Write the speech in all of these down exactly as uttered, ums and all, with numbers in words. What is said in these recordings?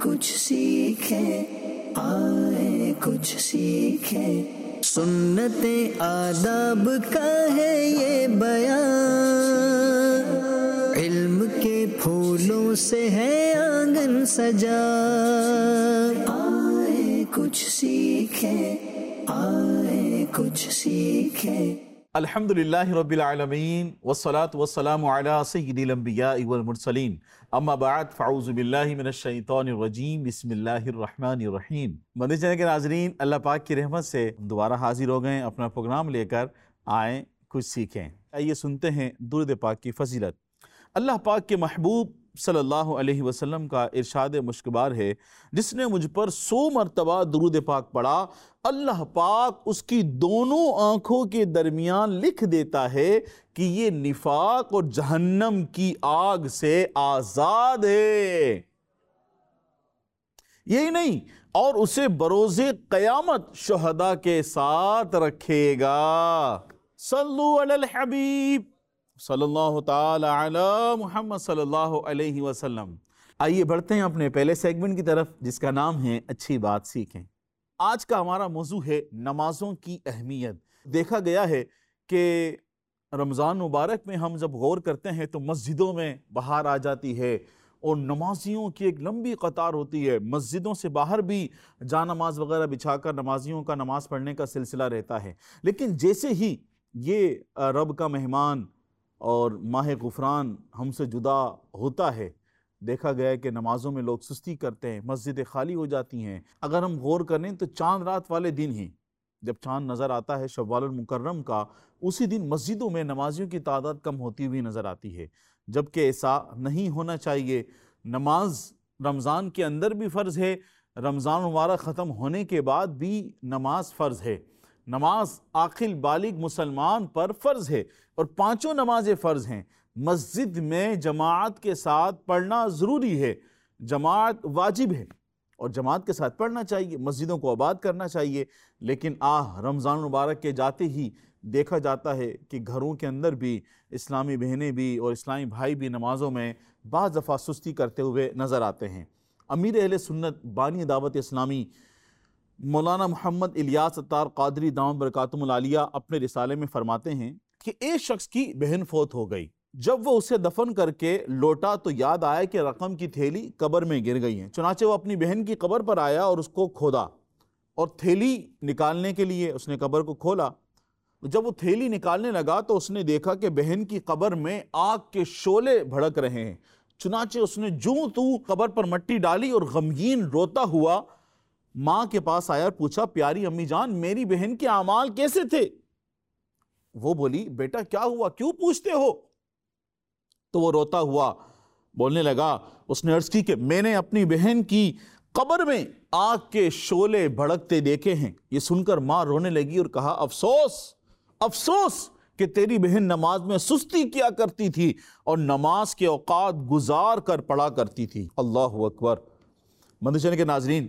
کچھ سیکھیں، آئے کچھ سیکھیں، سنت آداب کا ہے یہ بیان، علم کے پھولوں سے ہے آنگن سجا، آئے کچھ سیکھیں، آئے کچھ سیکھیں۔ الحمدللہ رب العالمین والصلاة والسلام علی سید الانبیاء والمرسلین، اما بعد فاعوذ باللہ من الشیطان الرجیم، بسم اللہ الرحمن الرحیم۔ مدنی چینل کے ناظرین، اللہ پاک کی رحمت سے دوبارہ حاضر ہو گئے اپنا پروگرام لے کر، آئیں کچھ سیکھیں۔ آئیے سنتے ہیں درود پاک کی فضیلت۔ اللہ پاک کے محبوب صلی اللہ علیہ وسلم کا ارشاد مشکبار ہے، جس نے مجھ پر سو مرتبہ درود پاک پڑھا، اللہ پاک اس کی دونوں آنکھوں کے درمیان لکھ دیتا ہے کہ یہ نفاق اور جہنم کی آگ سے آزاد ہے۔ یہی نہیں، اور اسے بروز قیامت شہداء کے ساتھ رکھے گا۔ صلو علی الحبیب صلی اللہ تعالی علی محمد صلی اللہ علیہ وسلم۔ آئیے بڑھتے ہیں اپنے پہلے سیگمنٹ کی طرف، جس کا نام ہے اچھی بات سیکھیں۔ آج کا ہمارا موضوع ہے نمازوں کی اہمیت۔ دیکھا گیا ہے کہ رمضان مبارک میں ہم جب غور کرتے ہیں تو مسجدوں میں بہار آ جاتی ہے اور نمازیوں کی ایک لمبی قطار ہوتی ہے۔ مسجدوں سے باہر بھی جا نماز وغیرہ بچھا کر نمازیوں کا نماز پڑھنے کا سلسلہ رہتا ہے۔ لیکن جیسے ہی یہ رب کا مہمان اور ماہ غفران ہم سے جدا ہوتا ہے، دیکھا گیا ہے کہ نمازوں میں لوگ سستی کرتے ہیں، مسجدیں خالی ہو جاتی ہیں۔ اگر ہم غور کریں تو چاند رات والے دن ہی جب چاند نظر آتا ہے شوال المکرم کا، اسی دن مسجدوں میں نمازیوں کی تعداد کم ہوتی ہوئی نظر آتی ہے، جبکہ ایسا نہیں ہونا چاہیے۔ نماز رمضان کے اندر بھی فرض ہے، رمضان مبارک ختم ہونے کے بعد بھی نماز فرض ہے۔ نماز عاقل بالغ مسلمان پر فرض ہے اور پانچوں نمازیں فرض ہیں۔ مسجد میں جماعت کے ساتھ پڑھنا ضروری ہے، جماعت واجب ہے اور جماعت کے ساتھ پڑھنا چاہیے، مسجدوں کو آباد کرنا چاہیے۔ لیکن آہ رمضان مبارک کے جاتے ہی دیکھا جاتا ہے کہ گھروں کے اندر بھی اسلامی بہنیں بھی اور اسلامی بھائی بھی نمازوں میں بعض دفعہ سستی کرتے ہوئے نظر آتے ہیں۔ امیر اہل سنت بانی دعوت اسلامی مولانا محمد الیاس اتار قادری دامت برکاتہم العالیہ اپنے رسالے میں فرماتے ہیں کہ ایک شخص کی بہن فوت ہو گئی، جب وہ اسے دفن کر کے لوٹا تو یاد آیا کہ رقم کی تھیلی قبر میں گر گئی ہے۔ چنانچہ وہ اپنی بہن کی قبر پر آیا اور اس کو کھودا اور تھیلی نکالنے کے لیے اس نے قبر کو کھولا۔ جب وہ تھیلی نکالنے لگا تو اس نے دیکھا کہ بہن کی قبر میں آگ کے شعلے بھڑک رہے ہیں۔ چنانچہ اس نے جوں تو قبر پر مٹی ڈالی اور غمگین روتا ہوا ماں کے پاس آیا اور پوچھا، پیاری امی جان میری بہن کے اعمال کیسے تھے؟ وہ بولی، بیٹا کیا ہوا، کیوں پوچھتے ہو؟ تو وہ روتا ہوا بولنے لگا، اس نے عرض کی کہ میں نے اپنی بہن کی قبر میں آگ کے شعلے بھڑکتے دیکھے ہیں۔ یہ سن کر ماں رونے لگی اور کہا، افسوس افسوس کہ تیری بہن نماز میں سستی کیا کرتی تھی اور نماز کے اوقات گزار کر پڑھا کرتی تھی۔ اللہ اکبر۔ مدنی چینل کے ناظرین،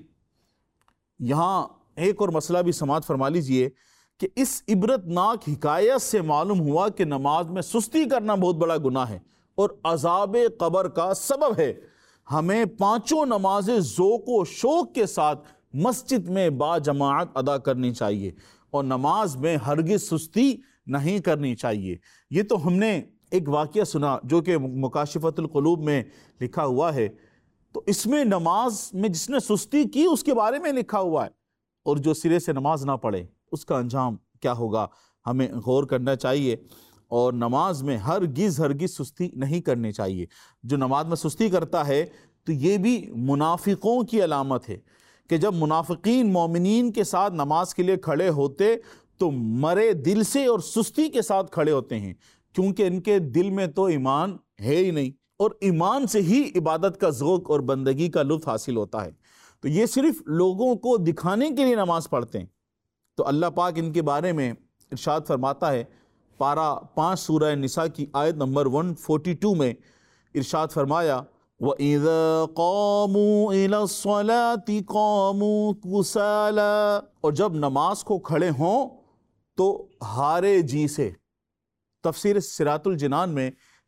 یہاں ایک اور مسئلہ بھی سماعت فرما لیجئے کہ اس عبرت ناک حکایت سے معلوم ہوا کہ نماز میں سستی کرنا بہت بڑا گناہ ہے اور عذاب قبر کا سبب ہے۔ ہمیں پانچوں نمازیں ذوق و شوق کے ساتھ مسجد میں با جماعت ادا کرنی چاہیے اور نماز میں ہرگز سستی نہیں کرنی چاہیے۔ یہ تو ہم نے ایک واقعہ سنا جو کہ مکاشفۃ القلوب میں لکھا ہوا ہے، تو اس میں نماز میں جس نے سستی کی اس کے بارے میں لکھا ہوا ہے، اور جو سرے سے نماز نہ پڑھے اس کا انجام کیا ہوگا، ہمیں غور کرنا چاہیے۔ اور نماز میں ہرگز ہرگز سستی نہیں کرنی چاہیے۔ جو نماز میں سستی کرتا ہے تو یہ بھی منافقوں کی علامت ہے کہ جب منافقین مومنین کے ساتھ نماز کے لیے کھڑے ہوتے تو مرے دل سے اور سستی کے ساتھ کھڑے ہوتے ہیں، کیونکہ ان کے دل میں تو ایمان ہے ہی نہیں، اور ایمان سے ہی عبادت کا ذوق اور بندگی کا لطف حاصل ہوتا ہے۔ تو یہ صرف لوگوں کو دکھانے کے لیے نماز پڑھتے ہیں۔ تو اللہ پاک ان کے بارے میں ارشاد فرماتا ہے، پارہ پانچ سورہ نساء کی آیت نمبر ایک سو بائیس میں ارشاد فرمایا، وَإِذَا قَامُوا إِلَى الصَّلَاةِ قَامُوا كُسَالَىٰ، اور جب نماز کو کھڑے ہوں تو ہارے جی سے۔ تفسیر صراط الجنان میں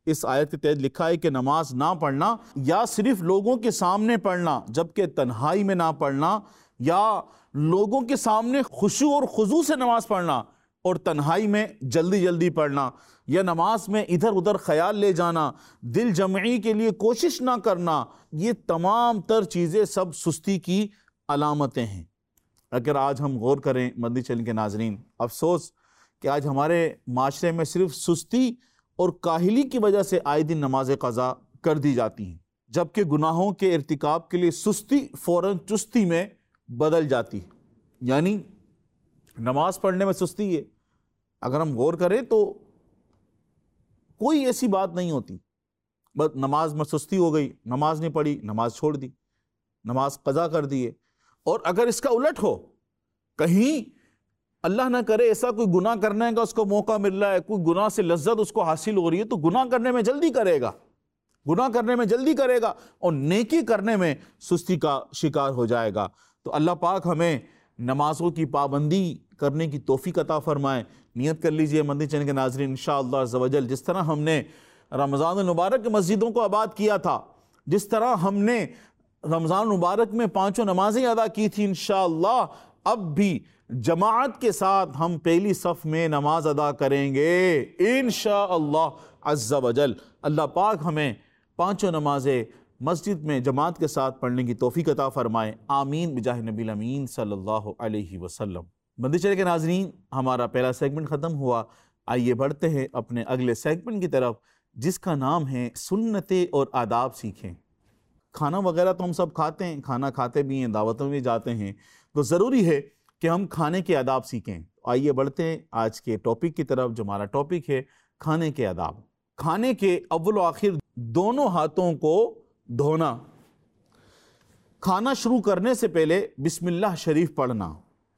اس آیت کے تحت لکھا ہے کہ نماز نہ پڑھنا یا صرف لوگوں کے سامنے پڑھنا جبکہ تنہائی میں نہ پڑھنا، یا لوگوں کے سامنے خشوع اور خضوع سے نماز پڑھنا اور تنہائی میں جلدی جلدی پڑھنا، یا نماز میں ادھر ادھر خیال لے جانا، دل جمعی کے لیے کوشش نہ کرنا، یہ تمام تر چیزیں سب سستی کی علامتیں ہیں۔ اگر آج ہم غور کریں مدنی چینل کے ناظرین، افسوس کہ آج ہمارے معاشرے میں صرف سستی اور کاہلی کی وجہ سے آئے دن نماز قضا کر دی جاتی ہیں، جبکہ گناہوں کے ارتکاب کے لیے سستی فوراً چستی میں بدل جاتی ہے۔ یعنی نماز پڑھنے میں سستی ہے، اگر ہم غور کریں تو کوئی ایسی بات نہیں ہوتی، بس نماز میں سستی ہو گئی، نماز نہیں پڑھی، نماز چھوڑ دی، نماز قضا کر دی ہے۔ اور اگر اس کا الٹ ہو، کہیں اللہ نہ کرے ایسا کوئی گناہ کرنے کا اس کو موقع مل رہا ہے، کوئی گناہ سے لذت اس کو حاصل ہو رہی ہے، تو گناہ کرنے میں جلدی کرے گا گناہ کرنے میں جلدی کرے گا اور نیکی کرنے میں سستی کا شکار ہو جائے گا۔ تو اللہ پاک ہمیں نمازوں کی پابندی کرنے کی توفیق عطا فرمائے۔ نیت کر لیجئے مدنی چینل کے ناظرین، انشاءاللہ عز و جل جس طرح ہم نے رمضان المبارک کے مسجدوں کو آباد کیا تھا، جس طرح ہم نے رمضان المبارک میں پانچوں نمازیں ادا کی تھی، انشاءاللہ اب بھی جماعت کے ساتھ ہم پہلی صف میں نماز ادا کریں گے انشاءاللہ عز و جل۔ اللہ پاک ہمیں پانچوں نمازیں مسجد میں جماعت کے ساتھ پڑھنے کی توفیق عطا فرمائے، آمین بجاہ نبی الامین صلی اللہ علیہ وسلم۔ مدنی چینل کے ناظرین، ہمارا پہلا سیگمنٹ ختم ہوا، آئیے بڑھتے ہیں اپنے اگلے سیگمنٹ کی طرف جس کا نام ہے سنتیں اور آداب سیکھیں۔ کھانا وغیرہ تو ہم سب کھاتے ہیں، کھانا کھاتے بھی ہیں، دعوتوں میں جاتے ہیں، تو ضروری ہے کہ ہم کھانے کے آداب سیکھیں۔ آئیے بڑھتے ہیں آج کے ٹاپک کی طرف جو ہمارا ٹاپک ہے کھانے کے آداب۔ کھانے کے اول و آخر دونوں ہاتھوں کو دھونا، کھانا شروع کرنے سے پہلے بسم اللہ شریف پڑھنا،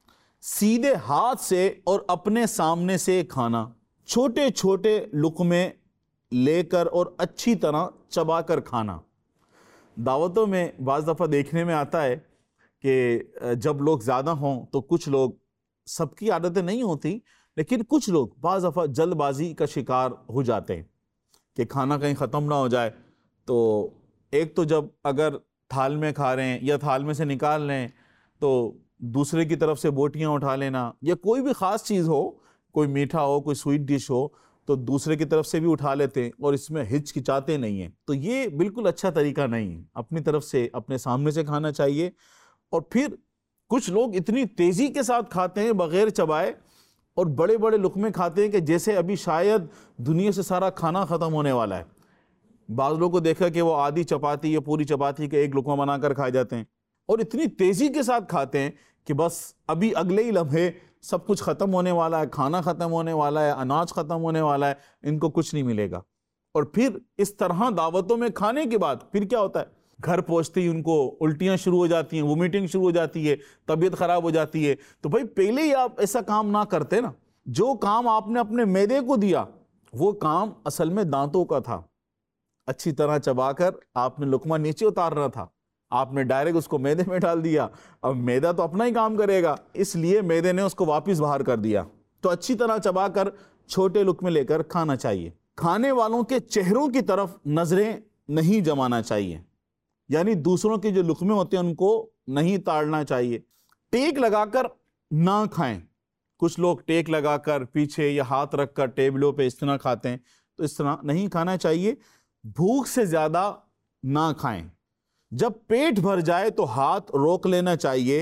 سیدھے ہاتھ سے اور اپنے سامنے سے کھانا، چھوٹے چھوٹے لقمے لے کر اور اچھی طرح چبا کر کھانا۔ دعوتوں میں بعض دفعہ دیکھنے میں آتا ہے کہ جب لوگ زیادہ ہوں تو کچھ لوگ، سب کی عادتیں نہیں ہوتی لیکن کچھ لوگ بعض دفعہ جلد بازی کا شکار ہو جاتے ہیں کہ کھانا کہیں ختم نہ ہو جائے، تو ایک تو جب اگر تھال میں کھا رہے ہیں یا تھال میں سے نکال رہے ہیں تو دوسرے کی طرف سے بوٹیاں اٹھا لینا، یا کوئی بھی خاص چیز ہو، کوئی میٹھا ہو، کوئی سویٹ ڈش ہو تو دوسرے کی طرف سے بھی اٹھا لیتے ہیں اور اس میں ہچکچاتے نہیں ہیں، تو یہ بالکل اچھا طریقہ نہیں ہے۔ اپنی طرف سے اپنے سامنے سے کھانا چاہیے۔ اور پھر کچھ لوگ اتنی تیزی کے ساتھ کھاتے ہیں بغیر چبائے، اور بڑے بڑے لقمے کھاتے ہیں کہ جیسے ابھی شاید دنیا سے سارا کھانا ختم ہونے والا ہے۔ بعض لوگوں کو دیکھا کہ وہ آدھی چپاتی یا پوری چپاتی کے ایک لقمہ بنا کر کھا جاتے ہیں، اور اتنی تیزی کے ساتھ کھاتے ہیں کہ بس ابھی اگلے ہی لمحے سب کچھ ختم ہونے والا ہے، کھانا ختم ہونے والا ہے، اناج ختم ہونے والا ہے، ان کو کچھ نہیں ملے گا۔ اور پھر اس طرح دعوتوں میں کھانے کے بعد پھر کیا ہوتا ہے، گھر پہنچتے ہی ان کو الٹیاں شروع ہو جاتی ہیں، وومیٹنگ شروع ہو جاتی ہے، طبیعت خراب ہو جاتی ہے۔ تو بھائی پہلے ہی آپ ایسا کام نہ کرتے نا، جو کام آپ نے اپنے معدے کو دیا وہ کام اصل میں دانتوں کا تھا، اچھی طرح چبا کر آپ نے لقمہ نیچے اتارنا تھا، آپ نے ڈائریکٹ اس کو معدے میں ڈال دیا۔ اب معدہ تو اپنا ہی کام کرے گا، اس لیے معدے نے اس کو واپس باہر کر دیا۔ تو اچھی طرح چبا کر چھوٹے لقمے لے کر کھانا چاہیے۔ کھانے والوں کے چہروں کی طرف نظریں نہیں جمانا چاہیے، یعنی دوسروں کے جو لقمے ہوتے ہیں ان کو نہیں تاڑنا چاہیے۔ ٹیک لگا کر نہ کھائیں، کچھ لوگ ٹیک لگا کر پیچھے یا ہاتھ رکھ کر ٹیبلوں پہ اس طرح کھاتے ہیں، تو اس طرح نہیں کھانا چاہیے۔ بھوک سے زیادہ نہ کھائیں، جب پیٹ بھر جائے تو ہاتھ روک لینا چاہیے،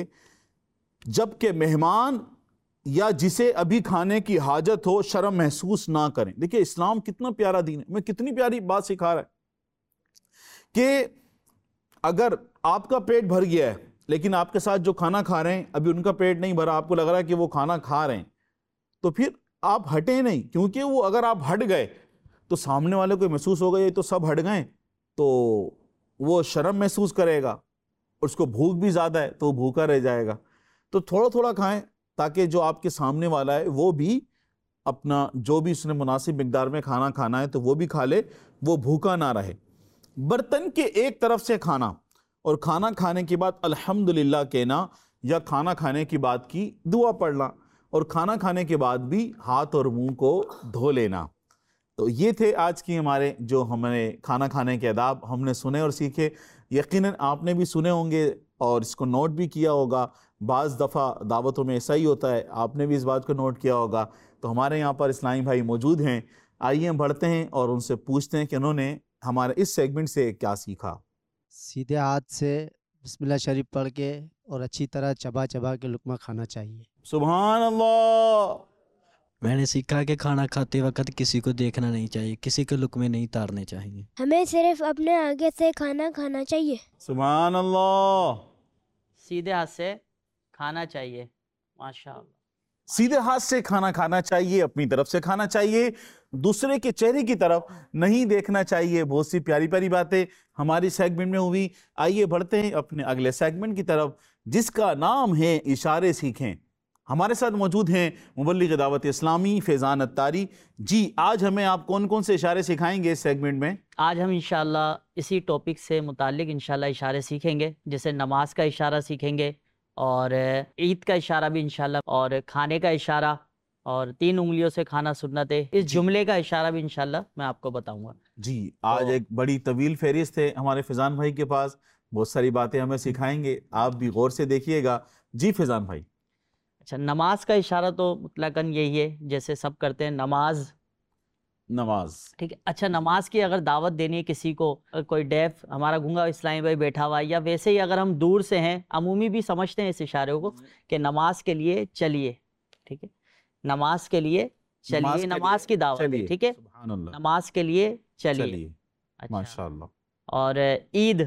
جبکہ مہمان یا جسے ابھی کھانے کی حاجت ہو شرم محسوس نہ کریں۔ دیکھیں اسلام کتنا پیارا دین ہے، میں کتنی پیاری بات سکھا رہا ہے کہ اگر آپ کا پیٹ بھر گیا ہے لیکن آپ کے ساتھ جو کھانا کھا رہے ہیں ابھی ان کا پیٹ نہیں بھرا، آپ کو لگ رہا ہے کہ وہ کھانا کھا رہے ہیں، تو پھر آپ ہٹیں نہیں، کیونکہ وہ اگر آپ ہٹ گئے تو سامنے والے کو محسوس ہوگا یہ تو سب ہٹ گئے، تو وہ شرم محسوس کرے گا، اور اس کو بھوک بھی زیادہ ہے تو وہ بھوکا رہ جائے گا۔ تو تھوڑا تھوڑا کھائیں تاکہ جو آپ کے سامنے والا ہے وہ بھی اپنا جو بھی اس نے مناسب مقدار میں کھانا کھانا ہے تو وہ بھی کھا لے، وہ بھوکا نہ رہے۔ برتن کے ایک طرف سے کھانا اور کھانا کھانے کے بعد الحمدللہ کہنا، یا کھانا کھانے کی بعد کی دعا پڑھنا، اور کھانا کھانے کے بعد بھی ہاتھ اور منہ کو دھو لینا۔ تو یہ تھے آج کی ہمارے جو ہم نے کھانا کھانے کے آداب ہم نے سنے اور سیکھے. یقیناً آپ نے بھی سنے ہوں گے اور اس کو نوٹ بھی کیا ہوگا. بعض دفعہ دعوتوں میں ایسا ہی ہوتا ہے, آپ نے بھی اس بات کو نوٹ کیا ہوگا. تو ہمارے یہاں پر اسلامی بھائی موجود ہیں, آئیے ہم بڑھتے ہیں اور ان سے پوچھتے ہیں کہ انہوں نے ہمارے اس سیگمنٹ سے کیا سیکھا. سیدھے ہاتھ سے بسم اللہ شریف پڑھ کے اور اچھی طرح چبا چبا کے لقمہ کھانا چاہیے. سبحان اللہ. میں نے سیکھا کہ کھانا کھاتے وقت کسی کو دیکھنا نہیں چاہیے, کسی کے لقمے نہیں تارنے چاہیے. ہمیں صرف اپنے آگے سے کھانا کھانا چاہیے. سبحان اللہ. سیدھے ہاتھ سے کھانا چاہیے. ماشاء اللہ. سیدھے ہاتھ سے کھانا کھانا چاہیے, اپنی طرف سے کھانا چاہیے, دوسرے کے چہرے کی طرف نہیں دیکھنا چاہیے. بہت سی پیاری پیاری باتیں ہماری سیگمنٹ میں ہوئی. آئیے بڑھتے ہیں اپنے اگلے سیگمنٹ کی طرف جس کا نام ہے اشارے سیکھیں. ہمارے ساتھ موجود ہیں مبلغ دعوت اسلامی فیضان اتاری. جی آج ہمیں آپ کون کون سے اشارے سکھائیں گے اس سیگمنٹ میں؟ آج ہم انشاءاللہ اسی ٹاپک سے متعلق انشاءاللہ اشارے سیکھیں گے, جیسے نماز کا اشارہ سیکھیں گے اور عید کا اشارہ بھی انشاءاللہ, اور کھانے کا اشارہ, اور تین انگلیوں سے کھانا سنت ہے, اس جملے کا اشارہ بھی انشاءاللہ میں آپ کو بتاؤں گا. جی آج ایک بڑی طویل فہرست ہے ہمارے فیضان بھائی کے پاس, بہت ساری باتیں ہمیں سکھائیں گے, آپ بھی غور سے دیکھیے گا. جی فیضان بھائی. اچھا, نماز کا اشارہ تو مطلقاً یہی ہے جیسے سب کرتے ہیں, نماز نماز ٹھیک ہے. اچھا, نماز کی اگر دعوت دینی ہے کسی کو, کوئی ڈیف ہمارا گونگا اسلامی بھائی بیٹھا ہوا ہے, یا ویسے ہی اگر ہم دور سے ہیں, عمومی بھی سمجھتے ہیں اس اشارے کو کہ نماز کے لیے چلیے, ٹھیک ہے, نماز کے لیے چلیے, نماز کی دعوت ہے, ٹھیک ہے, نماز کے لیے چلیے. ماشاءاللہ. اور عید,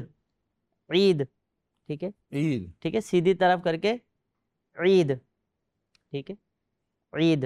عید ٹھیک ہے, عید ٹھیک ہے, سیدھی طرف کر کے عید, ٹھیک ہے, عید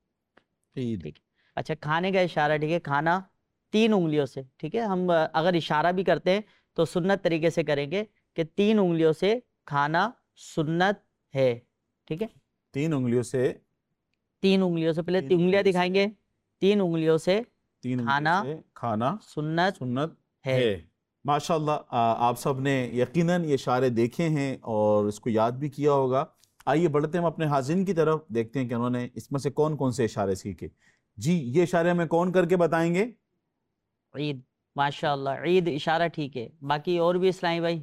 عید. ٹھیک ہے. اچھا, کھانے کا اشارہ, ٹھیک ہے, کھانا تین انگلیوں سے, ٹھیک ہے. ہم اگر اشارہ بھی کرتے ہیں تو سنت طریقے سے کریں گے کہ تین انگلیوں سے کھانا سنت ہے, ٹھیک ہے. تین انگلیوں سے, تین انگلیوں سے, پہلے انگلیاں دکھائیں گے, تین انگلیوں سے تین کھانا کھانا سنت سنت ہے. ماشاءاللہ. آپ سب نے یقیناً یہ اشارے دیکھے ہیں اور اس کو یاد بھی کیا ہوگا. آئیے بڑھتے ہیں ہم اپنے حاضرین کی طرف, دیکھتے ہیں کہ انہوں نے اس میں سے کون کون سے اشارے سیکھے. جی یہ اشارے ہمیں کون کر کے بتائیں گے؟ عید. ماشاءاللہ, عید اشارہ ٹھیک ہے. باقی اور بھی اسلامی بھائی؟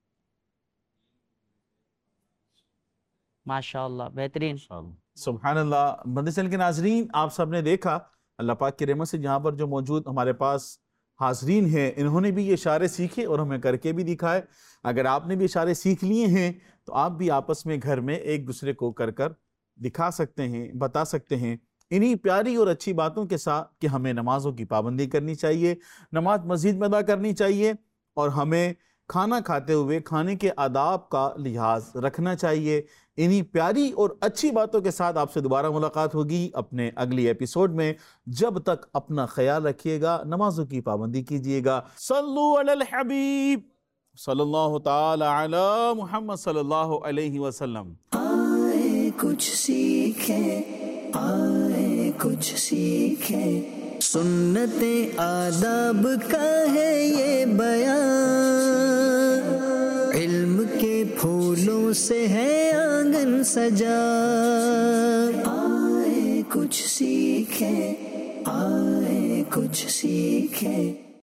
ماشاءاللہ, بہترین. سبحان اللہ. مدنی کے ناظرین, آپ سب نے دیکھا اللہ پاک کی رحمت سے جہاں پر جو موجود ہمارے پاس حاضرین ہیں, انہوں نے بھی یہ اشارے سیکھے اور ہمیں کر کے بھی دکھائے. اگر آپ نے بھی اشارے سیکھ لیے ہیں تو آپ بھی آپس میں گھر میں ایک دوسرے کو کر کر دکھا سکتے ہیں, بتا سکتے ہیں, انہی پیاری اور اچھی باتوں کے ساتھ کہ ہمیں نمازوں کی پابندی کرنی چاہیے, نماز مسجد میں ادا کرنی چاہیے, اور ہمیں کھانا کھاتے ہوئے کھانے کے آداب کا لحاظ رکھنا چاہیے. انہی پیاری اور اچھی باتوں کے ساتھ آپ سے دوبارہ ملاقات ہوگی اپنے اگلی ایپیسوڈ میں. جب تک اپنا خیال رکھیے گا, نمازوں کی پابندی کیجیے گا. صلو علی الحبیب صلی اللہ تعالی علی محمد صلی اللہ علیہ وسلم. آئے کچھ سیکھیں, آئے کچھ سیکھیں, سنت آداب کا ہے یہ بیان, علم کے پھولوں سے ہے آنگن سجا. آئے کچھ سیکھیں, آئے کچھ سیکھیں.